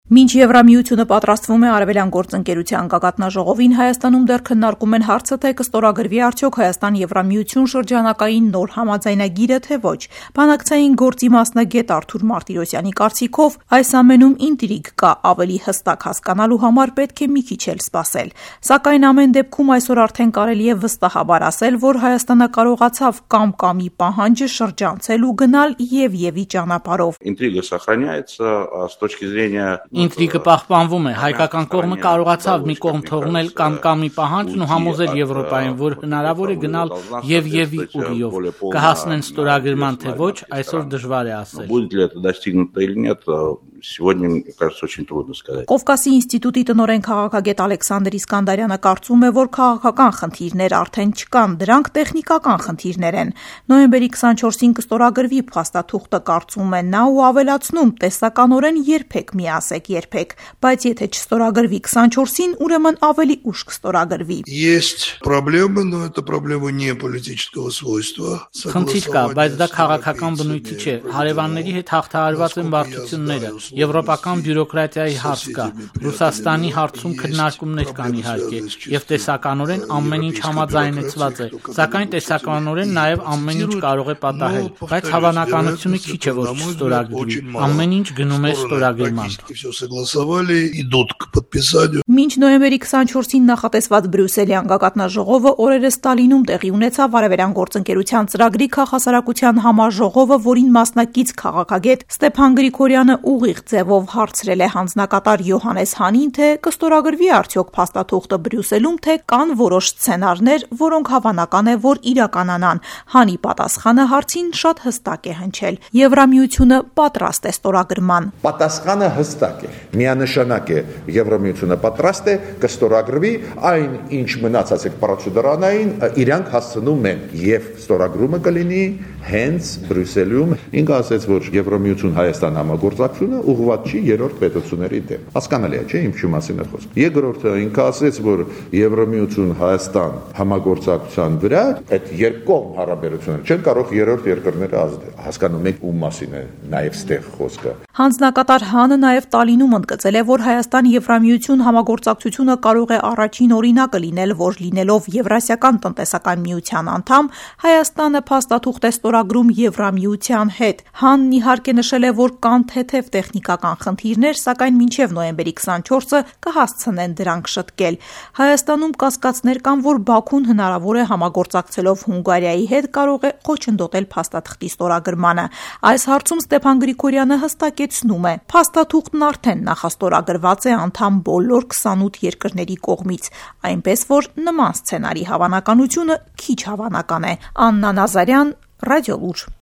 Մինչ Եվրամիությունը պատրաստվում է Արևելյան գործընկերության գագաթնաժողովին, Հայաստանում դեռ քննարկում են հարցը, թե կստորագրվի արդյոք Հայաստան-Եվրամիություն շրջանակային նոր համաձայնագիրը, թե ոչ։ Բանակցային գործի մասնագետ Արթուր Մարտիրոսյանի կարծիքով, այս ամենում ինտրիգ կա, ավելի հստակ հասկանալու համար պետք է մի քիչ էլ սպասել։ Սակայն ամեն դեպքում այսօր արդեն կարելի է վստահաբար ասել, որ Հայաստանը կարողացավ կամ-կամի պահանջը շրջանցել ու գնալ եւ-եւի ճանապարհով։ Ինտրիգը սохраняется с точки зрения Ինտրիգը պահպանվում է, հայկական կողմը կարողացավ մի կողմ թողնել կամ-կամի պահանջն ու համոզել Եվրոպային, որ հնարավոր է գնալ եւ-եւի ուղիով։ Կհասնեն ստորագրման, թե ոչ, այսօր դժվար է ասել։ Будет ли это достигнуто или нет, сегодня, мне кажется, очень трудно сказать. Կովկասի ինստիտուտի տնօրեն քաղաքագետ Ալեքսանդր Իսկանդարյանը կարծում է, որ քաղաքական խնդիրներ արդեն չկան, դրանք տեխնիկական խնդիրներ են։ Նոյեմբերի 24-ին կստորագրվի փաստաթուղթը, կարծում է նա ու ավելացնում, տեսականորեն երբեք մի ասեք երբեք, բայց եթե չստորագրվի 24-ին, ուրեմն ավելի ուշ կստորագրվի։ Есть проблемы, но это проблема не политического свойства. Խնդիր կա, բայց դա քաղաքական բնույթի չէ։ Հարևանների հետ հաղթահարված են բարդությունները, եվրոպական բյուրոկրատիայի հարց կա, Ռուսաստանի հարցում քննարկումներ կան իհարկե, եւ տեսականորեն ամեն ինչ համաձայնեցված է, սակայն տեսականորեն նաեւ ամեն ինչ կարող է պատահել, բայց հավանականությունը քիչ է, որ չստորագրվի։ Ամեն ինչ գնում է ստորագրման։ Մինչ նոյեմբերի 24-ին նախատեսված Բրյուսելյան գագաթնաժողովը օրերս Ստալինում տեղի ունեցավ Արևելյան գործընկերության ծրագրի քաղաքասարակության համաժողովը, որին մասնակից քաղաքագետ Ստեփան Գրիգորյանը ուղիղ ձևով հարցրել է հանձնակատար Յոհաննես Հանին, թե կստորագրվի արդյոք փաստաթուղթը Բրյուսելում, թե կան որոշ սցենարներ, որոնք հավանական է, որ իրականանան։ Հանի պատասխանը հարցին շատ հստակ է հնչել. Եվրամիությունը պատրաստ է ստորագրման։ Պատասխանը հստակ է, միանշանակ է, Եվրամիությունը պատրաստ է, կստորագրվի, այն ինչ մնացած է պրոցեդուրային, իրանք հասցնում են եւ ստորագրումը կլինի հենց Բրյուսելում։ Ինքը ասաց, որ Եվրամիություն Հայաստան համագործակցությունը ուղղված չի երրորդ պետությունների դեմ։ Հասկանալի է, չէ՞, ինչի մասին է խոսքը։ Երկրորդը ինքը ասաց, որ Եվրամիություն Հայաստան համագործակցության վրա այդ երկկողմ հարաբերությունները չեն կարող երրորդ երկրները ազդել։ Հասկանում եք ում մասին է նաեւ ստեղ խոսքը։ Հանձնակատար Հանը նաև Ստալինում ընդգծել է, որ Հայաստան-Եվրամիություն համագործակցությունը կարող է առաջին օրինակը լինել, որ լինելով Եվրասիական տնտեսական միության անդամ, Հայաստանը փաստաթուղթ է ստորագրում Եվրամիության հետ։ Հանն իհարկե նշել է, որ կան թեթև տեխնիկական խնդիրներ, սակայն մինչև նոյեմբերի 24-ը կհասցնեն դրանք շտկել։ Հայաստանում կասկածներ կան, որ Բաքուն հնարավոր է համագործակցելով Հունգարիայի հետ կարող է խոչընդոտել փաստաթղթի ստորագրմանը։ Այս հարցում Ստեփան Գրիգորյանը հստակեցնում է. փաստաթուղթն արդեն նախաստորագրված է անդամ բոլոր 28 երկրների կողմից, այնպես որ նման սցենարի հավանականությունը քիչ հավանական է։ Աննա Նազարյան, Ռադիոլուր։